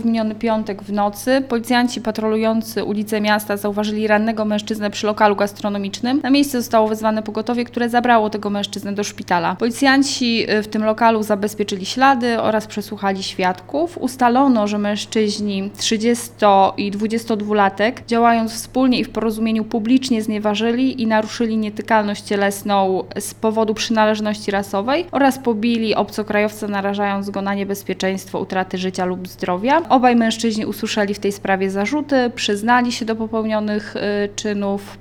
W miniony piątek w nocy policjanci patrolujący ulice miasta zauważyli rannego mężczyznę przy lokalu gastronomicznym. Na miejsce zostało wezwane pogotowie, które zabrało tego mężczyznę do szpitala. Policjanci w tym lokalu zabezpieczyli ślady oraz przesłuchali świadków. Ustalono, że mężczyźni 30- i 22-latek, działając wspólnie i w porozumieniu, publicznie znieważyli i naruszyli nietykalność cielesną z powodu przynależności rasowej oraz pobili obcokrajowca, narażając go na niebezpieczeństwo utraty życia lub zdrowia. Obaj mężczyźni usłyszeli w tej sprawie zarzuty, przyznali się do popełnionych czynów.